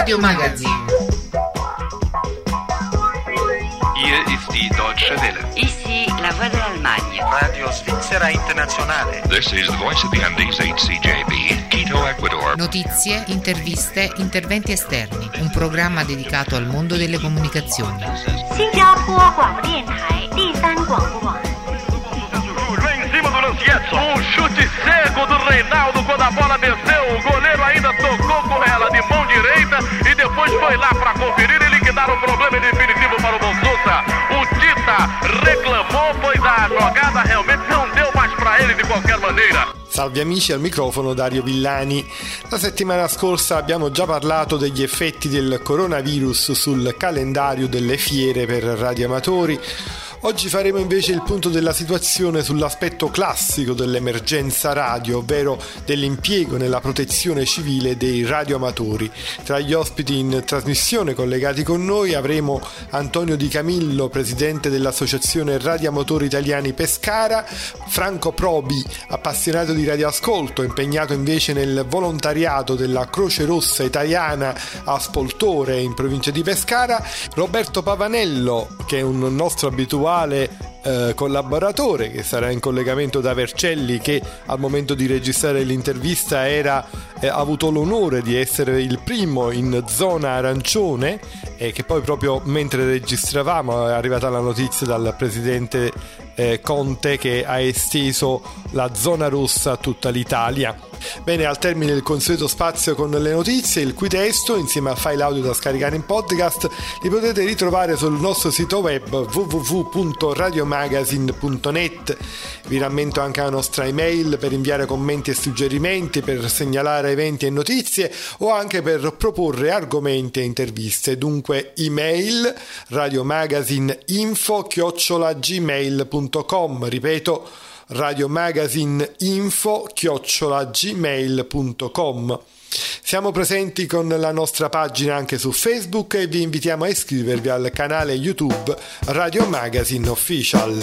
Radio Magazin. Hier ist die Deutsche Welle. Ici la voix de l'Allemagne. Radio Svizzera Internazionale. This is the voice of the Andes HCJB, Quito, Ecuador. Notizie, interviste, interventi esterni. Un programma dedicato al mondo delle comunicazioni. 新加坡广播电台第三广播网。 Vem em cima do Lancietto. Um chute cego do Reinaldo quando a bola desceu. O goleiro ainda tocou com ela de mão direita e depois foi lá para conferir e liquidar o problema definitivo para o Bolsonaro. O Tita reclamou, pois a jogada realmente não deu mais para ele de qualquer maneira. Salve amici, al microfono Dario Villani. La settimana scorsa abbiamo già parlato degli effetti del coronavirus sul calendario delle fiere per radioamatori. Oggi faremo invece il punto della situazione sull'aspetto classico dell'emergenza radio, ovvero dell'impiego nella protezione civile dei radioamatori. Tra gli ospiti in trasmissione collegati con noi avremo Antonio Di Camillo, presidente dell'Associazione Radioamatori Italiani Pescara, Franco Probi, appassionato di radioascolto, impegnato invece nel volontariato della Croce Rossa Italiana a Spoltore in provincia di Pescara, Roberto Pavanello, che è un nostro abituale collaboratore che sarà in collegamento da Vercelli, che al momento di registrare l'intervista ha avuto l'onore di essere il primo in zona arancione e che poi proprio mentre registravamo è arrivata la notizia dal presidente Conte che ha esteso la zona rossa a tutta l'Italia. Bene, al termine del consueto spazio con le notizie, il cui testo insieme a file audio da scaricare in podcast li potete ritrovare sul nostro sito web www.radiomagazine.net. Vi rammento anche la nostra email per inviare commenti e suggerimenti, per segnalare eventi e notizie o anche per proporre argomenti e interviste. Dunque email radiomagazineinfo@gmail.com, ripeto radiomagazineinfo@gmail.com. Siamo presenti con la nostra pagina anche su Facebook e vi invitiamo a iscrivervi al canale YouTube Radio Magazine Official.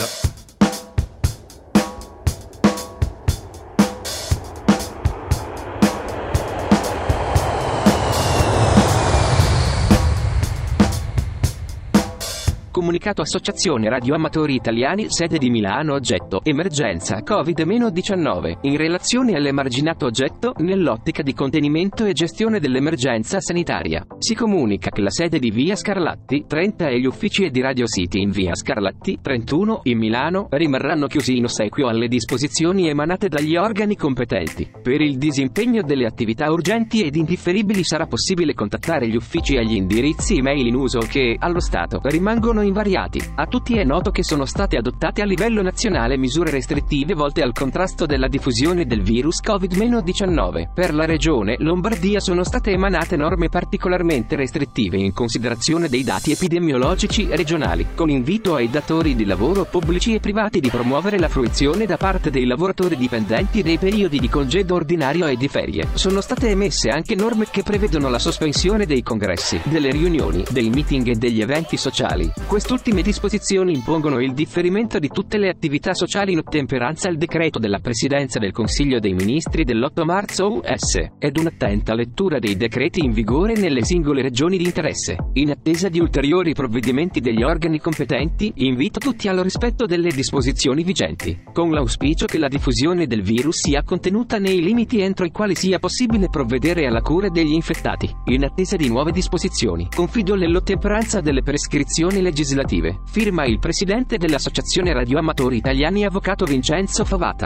Comunicato Associazione Radioamatori Italiani, sede di Milano. Oggetto: emergenza Covid-19. In relazione all'emarginato oggetto, nell'ottica di contenimento e gestione dell'emergenza sanitaria, si comunica che la sede di via Scarlatti 30 e gli uffici di Radio City in via Scarlatti 31 in Milano rimarranno chiusi in ossequio alle disposizioni emanate dagli organi competenti. Per il disimpegno delle attività urgenti ed indifferibili sarà possibile contattare gli uffici agli indirizzi email in uso che, allo stato, rimangono invariati. A tutti è noto che sono state adottate a livello nazionale misure restrittive volte al contrasto della diffusione del virus Covid-19. Per la regione Lombardia sono state emanate norme particolarmente restrittive in considerazione dei dati epidemiologici regionali, con invito ai datori di lavoro pubblici e privati di promuovere la fruizione da parte dei lavoratori dipendenti dei periodi di congedo ordinario e di ferie. Sono state emesse anche norme che prevedono la sospensione dei congressi, delle riunioni, dei meeting e degli eventi sociali. Quest'ultime disposizioni impongono il differimento di tutte le attività sociali in ottemperanza al decreto della Presidenza del Consiglio dei Ministri dell'8 marzo US, ed un'attenta lettura dei decreti in vigore nelle singole regioni di interesse. In attesa di ulteriori provvedimenti degli organi competenti, invito tutti al rispetto delle disposizioni vigenti, con l'auspicio che la diffusione del virus sia contenuta nei limiti entro i quali sia possibile provvedere alla cura degli infettati. In attesa di nuove disposizioni, confido nell'ottemperanza delle prescrizioni legislative. Firma il presidente dell'Associazione Radioamatori Italiani, avvocato Vincenzo Favata.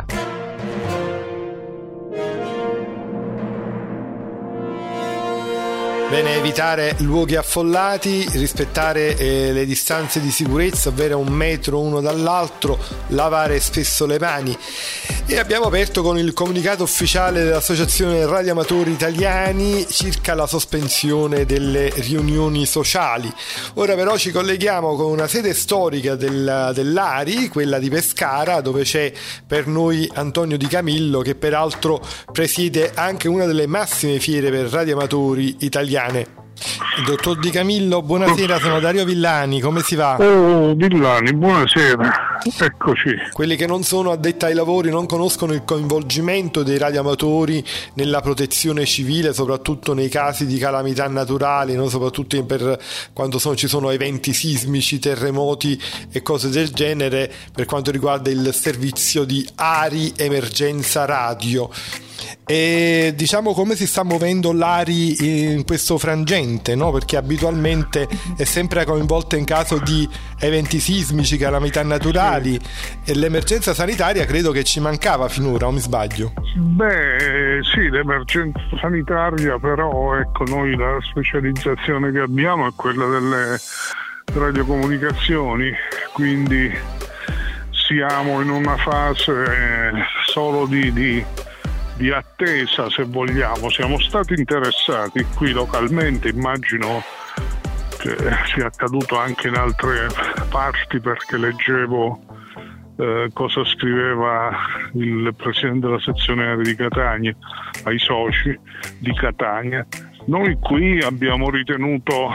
Bene, evitare luoghi affollati, rispettare le distanze di sicurezza, ovvero 1 metro uno dall'altro, lavare spesso le mani. E abbiamo aperto con il comunicato ufficiale dell'Associazione Radioamatori Italiani circa la sospensione delle riunioni sociali. Ora però ci colleghiamo con una sede storica dell'ARI, quella di Pescara, dove c'è per noi Antonio Di Camillo, che peraltro presiede anche una delle massime fiere per radioamatori italiane. Dottor Di Camillo, buonasera, sono Dario Villani, come si va? Oh, Villani, buonasera, eccoci. Quelli che non sono addetti ai lavori non conoscono il coinvolgimento dei radioamatori nella protezione civile, soprattutto nei casi di calamità naturali, no? Soprattutto per quando ci sono eventi sismici, terremoti e cose del genere, per quanto riguarda il servizio di ARI Emergenza Radio. E diciamo come si sta muovendo l'ARI in questo frangente, no? Perché abitualmente è sempre coinvolta in caso di eventi sismici, calamità naturali, e l'emergenza sanitaria credo che ci mancava finora, o mi sbaglio? Beh sì, l'emergenza sanitaria, però ecco, noi la specializzazione che abbiamo è quella delle radiocomunicazioni, quindi siamo in una fase solo di attesa, se vogliamo. Siamo stati interessati qui localmente, immagino che sia accaduto anche in altre parti, perché leggevo cosa scriveva il presidente della sezione aerea di Catania ai soci di Catania. Noi qui abbiamo ritenuto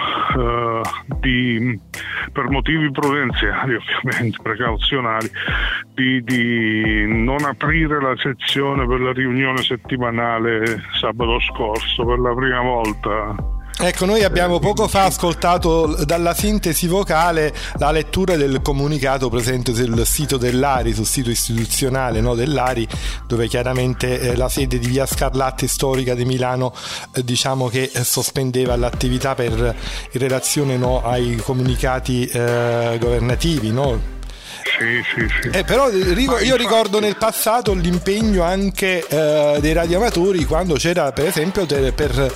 per motivi prudenziali, ovviamente precauzionali, di non aprire la sezione per la riunione settimanale sabato scorso per la prima volta. Ecco, noi abbiamo poco fa ascoltato dalla sintesi vocale la lettura del comunicato presente sul sito dell'ARI, sul sito istituzionale, no, dell'ARI, dove chiaramente la sede di Via Scarlatti storica di Milano diciamo che sospendeva l'attività in relazione, no, ai comunicati governativi, no? Sì. Però io ricordo nel passato l'impegno anche dei radioamatori, quando c'era per esempio per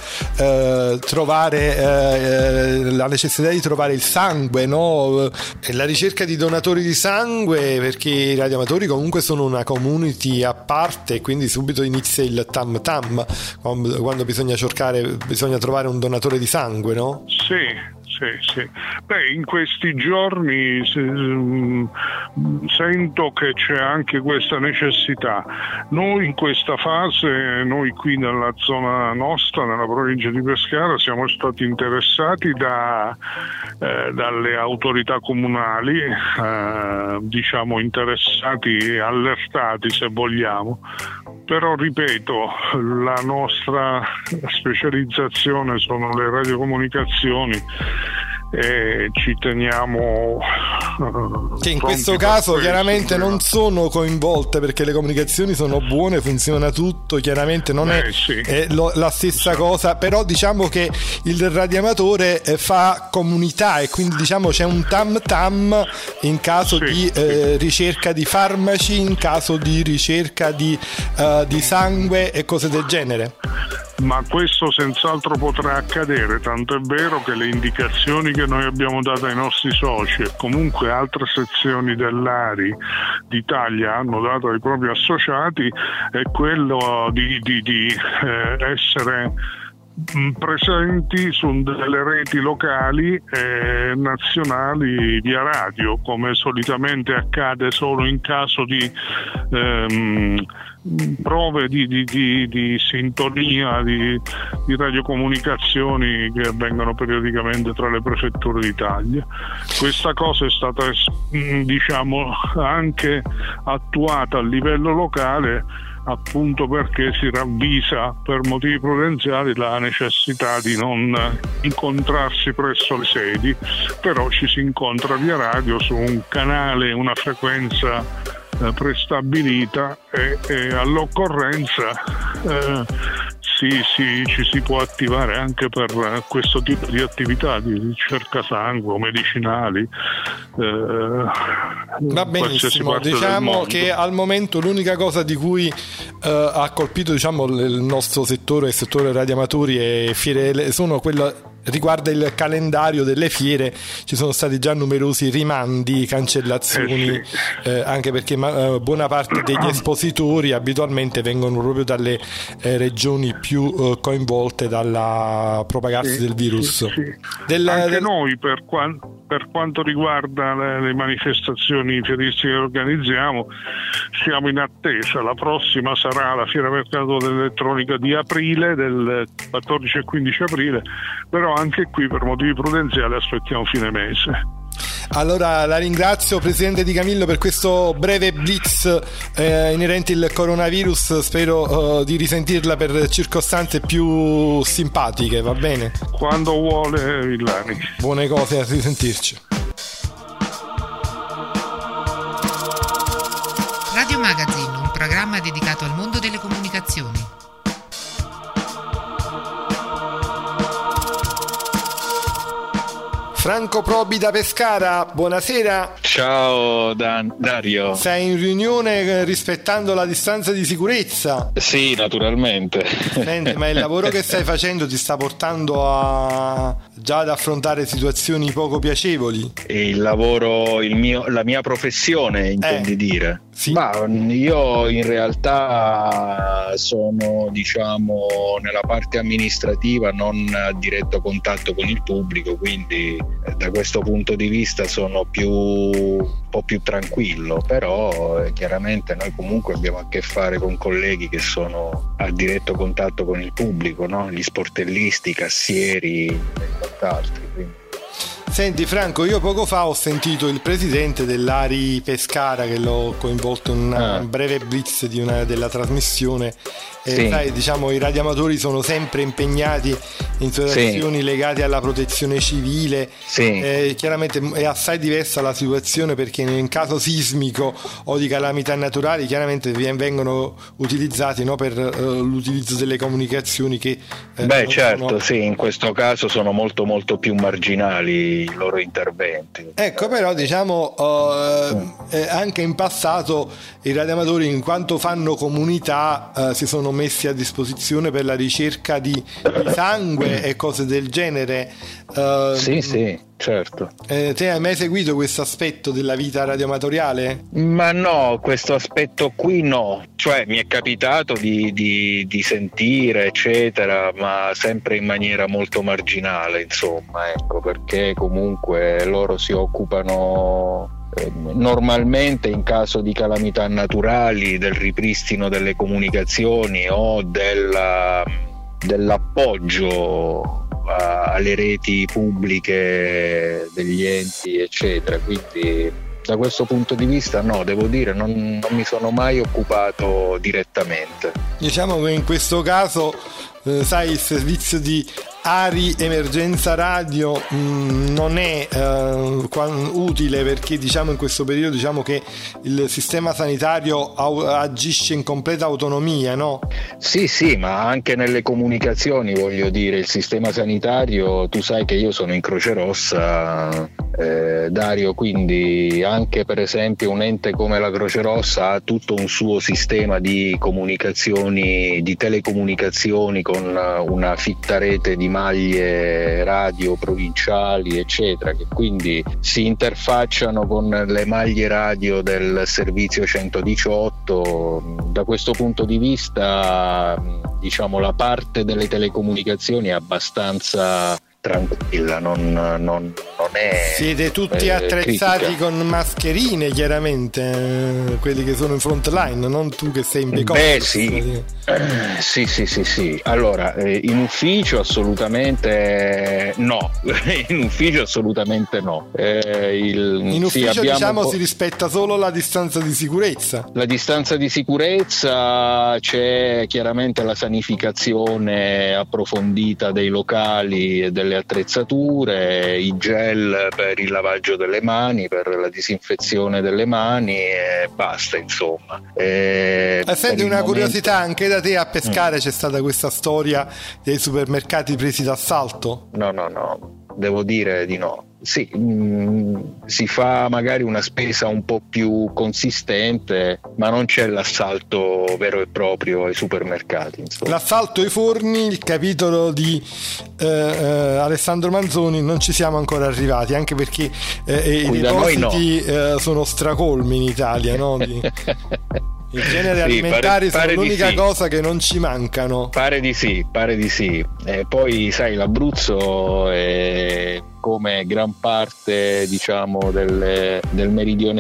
trovare la necessità di trovare il sangue, no? E la ricerca di donatori di sangue, perché i radioamatori comunque sono una community a parte, quindi subito inizia il tam tam quando bisogna trovare un donatore di sangue, no? Sì. Beh, in questi giorni sento che c'è anche questa necessità. Noi in questa fase, noi qui nella zona nostra, nella provincia di Pescara, siamo stati interessati dalle autorità comunali, diciamo interessati e allertati, se vogliamo. Però ripeto, la nostra specializzazione sono le radiocomunicazioni e ci teniamo che in questo caso chiaramente non sono coinvolte, perché le comunicazioni sono buone, funziona tutto, chiaramente non è la stessa cosa, però diciamo che il radioamatore fa comunità e quindi diciamo c'è un tam tam in caso di ricerca di farmaci, in caso di ricerca di sangue e cose del genere. Ma questo senz'altro potrà accadere, tanto è vero che le indicazioni che noi abbiamo dato ai nostri soci e comunque altre sezioni dell'ARI d'Italia hanno dato ai propri associati è quello di essere presenti su delle reti locali e nazionali via radio, come solitamente accade solo in caso di prove di sintonia di radiocomunicazioni che avvengono periodicamente tra le prefetture d'Italia. Questa cosa è stata diciamo anche attuata a livello locale, appunto perché si ravvisa per motivi prudenziali la necessità di non incontrarsi presso le sedi, però ci si incontra via radio su un canale, una frequenza prestabilita e all'occorrenza ci si può attivare anche per questo tipo di attività di ricerca sangue o medicinali. Va benissimo, diciamo che al momento l'unica cosa di cui ha colpito diciamo il nostro settore, il settore radioamatori e fiere, sono quella riguarda il calendario delle fiere. Ci sono stati già numerosi rimandi, cancellazioni, anche perché buona parte degli espositori abitualmente vengono proprio dalle regioni più coinvolte dalla propagarsi del virus. Anche noi per quanto riguarda le manifestazioni fieristiche che organizziamo siamo in attesa. La prossima sarà la Fiera Mercato dell'Elettronica di aprile, del 14 e 15 aprile, però anche qui per motivi prudenziali aspettiamo fine mese. Allora la ringrazio Presidente Di Camillo per questo breve blitz inerente il coronavirus. Spero di risentirla per circostanze più simpatiche, va bene? Quando vuole Villani. Buone cose, a risentirci. Radio Magazine, un programma dedicato al mondo delle comunicazioni. Franco Probi da Pescara, buonasera. Ciao Dario. Sei in riunione rispettando la distanza di sicurezza? Sì, naturalmente. Senti, ma il lavoro che stai facendo ti sta portando già ad affrontare situazioni poco piacevoli? Il lavoro, la mia professione, intendi dire? Sì. Ma io in realtà sono, diciamo, nella parte amministrativa, non a diretto contatto con il pubblico, quindi da questo punto di vista sono un po' più tranquillo, però chiaramente noi comunque abbiamo a che fare con colleghi che sono a diretto contatto con il pubblico, no? Gli sportellisti, i cassieri e quant'altro. Quindi. Senti Franco, io poco fa ho sentito il presidente dell'Ari Pescara, che l'ho coinvolto in un breve blitz della trasmissione. Sì. Sai, diciamo, i radioamatori sono sempre impegnati in situazioni legate alla protezione civile. Sì. Chiaramente è assai diversa la situazione, perché in caso sismico o di calamità naturali chiaramente vengono utilizzati, no, per l'utilizzo delle comunicazioni che certo, sì, in questo caso sono molto molto più marginali i loro interventi. Ecco, però diciamo anche in passato i radioamatori, in quanto fanno comunità, si sono messi a disposizione per la ricerca di sangue e cose del genere. Sì, certo. Te hai mai seguito questo aspetto della vita radioamatoriale? Ma no, questo aspetto qui no, cioè mi è capitato di sentire eccetera, ma sempre in maniera molto marginale, insomma, ecco, perché comunque loro si occupano normalmente in caso di calamità naturali del ripristino delle comunicazioni o dell'appoggio alle reti pubbliche degli enti eccetera, quindi da questo punto di vista no, devo dire non mi sono mai occupato direttamente. Diciamo che in questo caso sai, il servizio di Ari Emergenza Radio non è utile, perché diciamo in questo periodo diciamo che il sistema sanitario agisce in completa autonomia, no? Sì, ma anche nelle comunicazioni, voglio dire, il sistema sanitario, tu sai che io sono in Croce Rossa, Dario, quindi anche per esempio un ente come la Croce Rossa ha tutto un suo sistema di comunicazioni, di telecomunicazioni, con una fitta rete di maglie radio provinciali eccetera, che quindi si interfacciano con le maglie radio del servizio 118. Da questo punto di vista, diciamo, la parte delle telecomunicazioni è abbastanza tranquilla, non è. Siete tutti attrezzati critica. Con mascherine, chiaramente, quelli che sono in front line, non tu che sei in back office. Sì. Allora, in ufficio assolutamente no. In ufficio assolutamente no. In ufficio diciamo si rispetta solo la distanza di sicurezza. La distanza di sicurezza, c'è chiaramente la sanificazione approfondita dei locali e delle attrezzature, i gel per il lavaggio delle mani, per la disinfezione delle mani e basta, insomma. Senti, una curiosità, anche da te a Pescara c'è stata questa storia dei supermercati presi d'assalto? No, devo dire di no. Sì, si fa magari una spesa un po' più consistente, ma non c'è l'assalto vero e proprio ai supermercati, insomma. L'assalto ai forni, il capitolo di Alessandro Manzoni, non ci siamo ancora arrivati, anche perché i depositi sono stracolmi in Italia, no? I generi alimentari sono l'unica cosa che non ci mancano. Pare di sì. Poi sai, l'Abruzzo è, come gran parte diciamo del meridione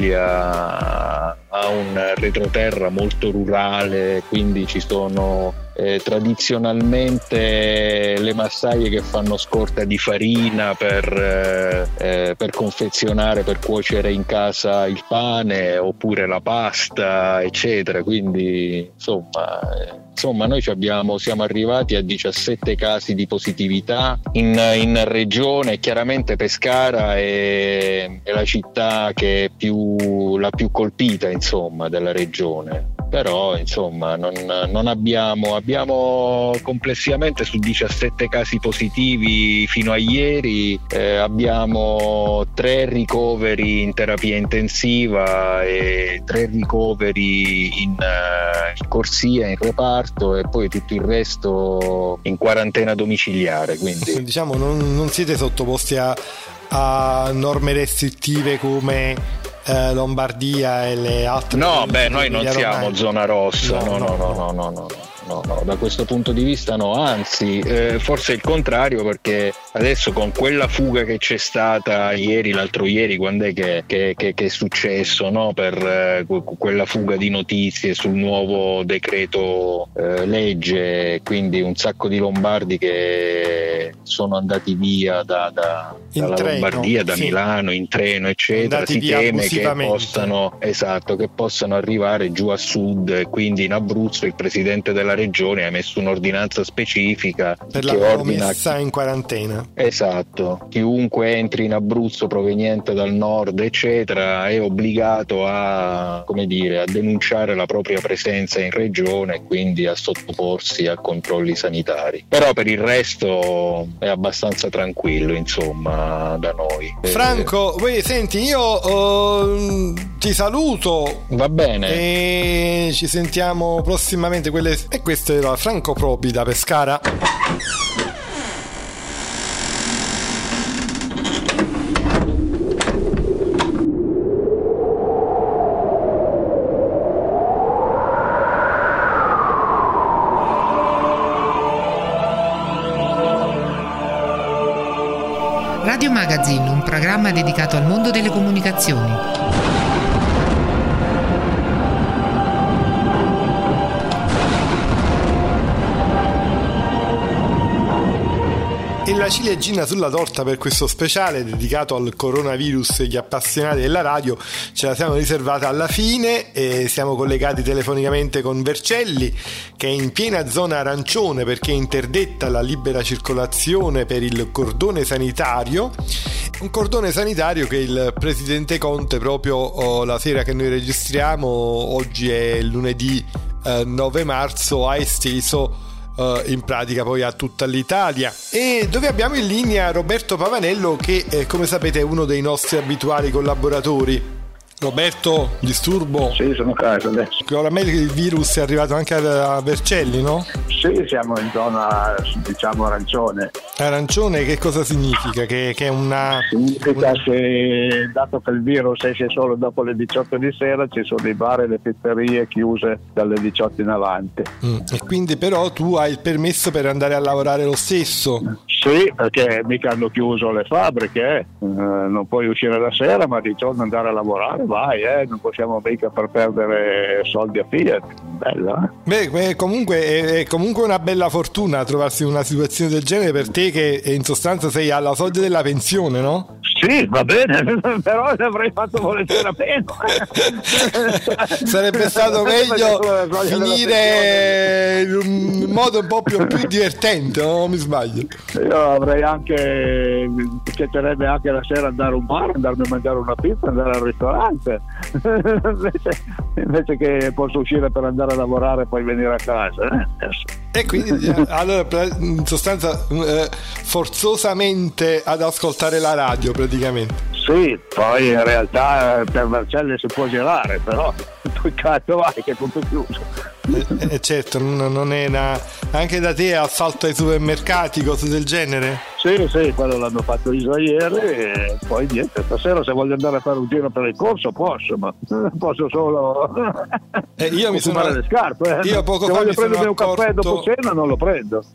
d'Italia, ha un retroterra molto rurale, quindi ci sono tradizionalmente le massaie che fanno scorta di farina per confezionare, per cuocere in casa il pane oppure la pasta, eccetera. Quindi insomma noi siamo arrivati a 17 casi di positività in regione. Chiaramente Pescara è la città che è la più colpita, insomma, della regione. Però insomma non abbiamo complessivamente, su 17 casi positivi fino a ieri, abbiamo 3 ricoveri in terapia intensiva e 3 ricoveri in corsia, in reparto, e poi tutto il resto in quarantena domiciliare. Quindi diciamo non siete sottoposti a norme restrittive come Lombardia e le altre. No, noi non siamo zona rossa, no, da questo punto di vista no, anzi forse il contrario, perché adesso con quella fuga che c'è stata l'altro ieri, quando è che è successo, no? Per quella fuga di notizie sul nuovo decreto legge, quindi un sacco di lombardi che sono andati via dalla Lombardia, da Milano in treno, eccetera. Si teme che possano arrivare giù a sud, e quindi in Abruzzo il presidente della regione ha messo un'ordinanza specifica per la messa in quarantena. Esatto, chiunque entri in Abruzzo proveniente dal nord, eccetera, è obbligato a denunciare la propria presenza in regione e quindi a sottoporsi a controlli sanitari. Però per il resto è abbastanza tranquillo, insomma, da noi. Franco, senti, io ti saluto. Va bene. E ci sentiamo prossimamente. E questo era Franco Probi da Pescara. Radio Magazine, un programma dedicato al mondo delle comunicazioni. E la ciliegina sulla torta per questo speciale dedicato al coronavirus e gli appassionati della radio ce la siamo riservata alla fine, e siamo collegati telefonicamente con Vercelli, che è in piena zona arancione perché è interdetta la libera circolazione per il cordone sanitario, un cordone sanitario che il presidente Conte proprio la sera che noi registriamo, oggi è lunedì 9 marzo, ha esteso in pratica poi a tutta l'Italia, e dove abbiamo in linea Roberto Pavanello, che come sapete è uno dei nostri abituali collaboratori. Roberto, disturbo? Sì, sono a casa adesso. Oramai il virus è arrivato anche a Vercelli, no? Sì, siamo in zona, diciamo, arancione. Arancione che cosa significa? Che è una... Significa che, dato che il virus esce solo dopo le 18 di sera, ci sono i bar e le pizzerie chiuse dalle 18 in avanti. E quindi però tu hai il permesso per andare a lavorare lo stesso? Sì, perché mica hanno chiuso le fabbriche, non puoi uscire la sera, ma di giorno andare a lavorare vai, non possiamo mica far perdere soldi a Fiat. Bella, Beh, comunque è comunque una bella fortuna trovarsi in una situazione del genere per te, che in sostanza sei alla soglia della pensione, no? Sì, va bene, però avrei fatto volentieri meno. Sarebbe stato meglio finire in un modo un po' più divertente, non mi sbaglio. Io avrei anche, mi piacerebbe anche la sera andare a un bar, andarmi a mangiare una pizza, andare al ristorante, invece che posso uscire per andare a lavorare e poi venire a casa. E quindi allora in sostanza forzosamente ad ascoltare la radio praticamente. Sì, poi in realtà per Vercelli si può girare, però tu cazzo vai che è tutto chiuso. Certo, non è anche da te assalto ai supermercati, cose del genere? Sì, quello l'hanno fatto ieri e poi niente, stasera se voglio andare a fare un giro per il corso posso, ma posso solo io mi sono le scarpe. Io poco se fa voglio mi sono prendermi accorto... un caffè dopo cena non lo prendo.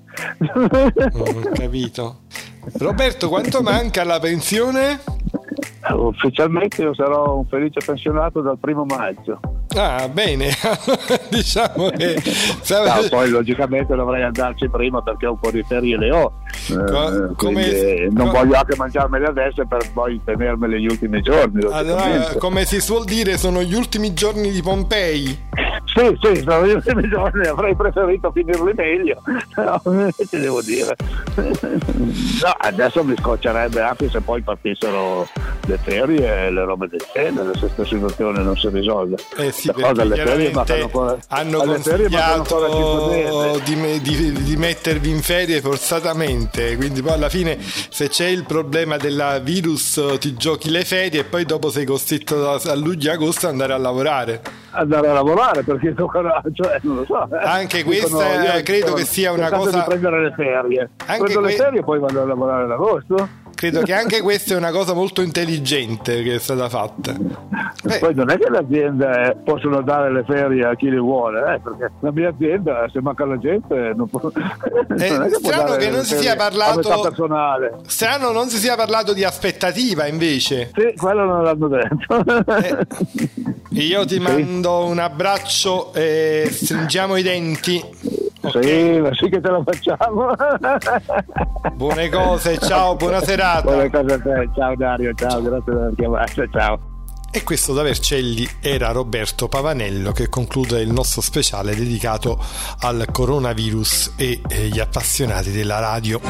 Capito. Roberto, quanto manca alla pensione? Ufficialmente io sarò un felice pensionato dal 1° maggio. Ah, bene. Diciamo che poi logicamente dovrei andarci prima perché un po' di ferie le ho. Non voglio anche mangiarmele adesso per poi tenermele gli ultimi giorni. Allora, come si suol dire, sono gli ultimi giorni di Pompei. Sì, sono gli ultimi giorni, avrei preferito finirli meglio, però ti devo dire. No, adesso mi scoccerebbe anche se poi partissero le ferie e le robe del genere, se questa situazione non si risolve. Sì, perché hanno consigliato di mettervi in ferie forzatamente, quindi poi alla fine se c'è il problema del virus ti giochi le ferie e poi dopo sei costretto a luglio e agosto ad andare a lavorare perché non lo so. Anche questa credo che sia una cosa di prendere le ferie. Prendo le ferie e poi vado a lavorare ad agosto. Credo che anche questa è una cosa molto intelligente che è stata fatta. Poi non è che le aziende possono dare le ferie a chi le vuole, perché la mia azienda, se manca la gente, non può. Strano che non si sia parlato. Strano non si sia parlato di aspettativa invece. Sì, quello non l'hanno detto. Io ti mando un abbraccio e stringiamo i denti. Okay. Sì che te la facciamo. Buone cose, ciao, buona serata. Buone cose a te, ciao Dario, ciao, grazie per aver chiamato, ciao. E questo da Vercelli era Roberto Pavanello, che conclude il nostro speciale dedicato al coronavirus e gli appassionati della radio.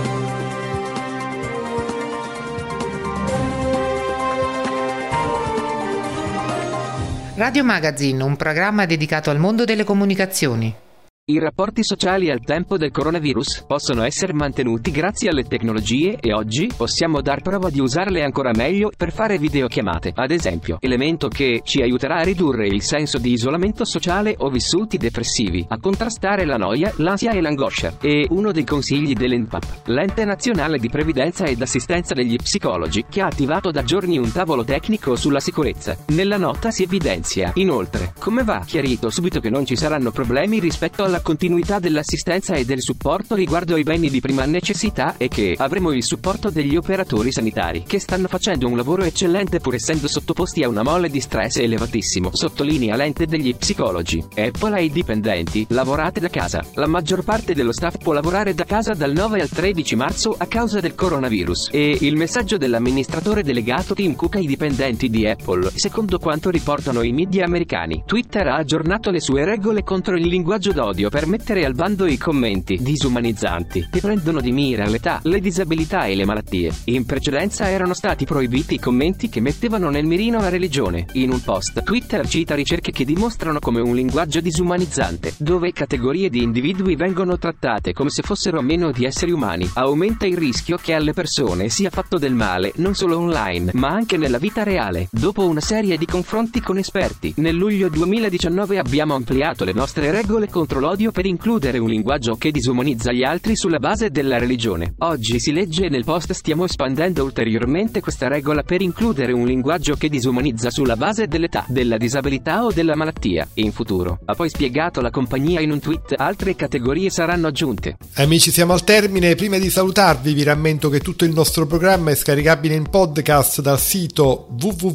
Radio Magazine, un programma dedicato al mondo delle comunicazioni. I rapporti sociali al tempo del coronavirus possono essere mantenuti grazie alle tecnologie e oggi possiamo dar prova di usarle ancora meglio per fare videochiamate, ad esempio, elemento che ci aiuterà a ridurre il senso di isolamento sociale o vissuti depressivi, a contrastare la noia, l'ansia e l'angoscia. E uno dei consigli dell'ENPAP, l'Ente Nazionale di Previdenza ed Assistenza degli Psicologi, che ha attivato da giorni un tavolo tecnico sulla sicurezza. Nella nota si evidenzia, inoltre, come va chiarito subito che non ci saranno problemi rispetto alla continuità dell'assistenza e del supporto riguardo ai beni di prima necessità e che avremo il supporto degli operatori sanitari che stanno facendo un lavoro eccellente pur essendo sottoposti a una mole di stress elevatissimo, sottolinea l'ente degli psicologi. Apple ai dipendenti, lavorate da casa. La maggior parte dello staff può lavorare da casa dal 9 al 13 marzo a causa del coronavirus. E il messaggio dell'amministratore delegato Tim Cook ai dipendenti di Apple, secondo quanto riportano i media americani. Twitter ha aggiornato le sue regole contro il linguaggio d'odio per mettere al bando i commenti disumanizzanti che prendono di mira l'età, le disabilità e le malattie. In precedenza erano stati proibiti i commenti che mettevano nel mirino la religione. In un post, Twitter cita ricerche che dimostrano come un linguaggio disumanizzante, dove categorie di individui vengono trattate come se fossero meno di esseri umani, aumenta il rischio che alle persone sia fatto del male, non solo online, ma anche nella vita reale. Dopo una serie di confronti con esperti, nel luglio 2019 abbiamo ampliato le nostre regole contro l'odio per includere un linguaggio che disumanizza gli altri sulla base della religione. Oggi si legge nel post: stiamo espandendo ulteriormente questa regola per includere un linguaggio che disumanizza sulla base dell'età, della disabilità o della malattia. In futuro, ha poi spiegato la compagnia in un tweet, altre categorie saranno aggiunte. Amici, siamo al termine. Prima di salutarvi vi rammento che tutto il nostro programma è scaricabile in podcast dal sito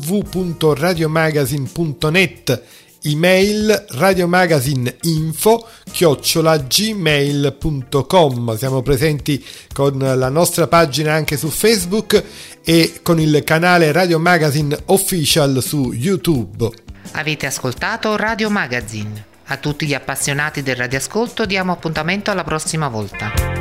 www.radiomagazine.net, email radiomagazineinfo@gmail.com. Siamo presenti con la nostra pagina anche su Facebook e con il canale Radio Magazine Official su YouTube. Avete ascoltato Radio Magazine. A tutti gli appassionati del radioascolto diamo appuntamento alla prossima volta.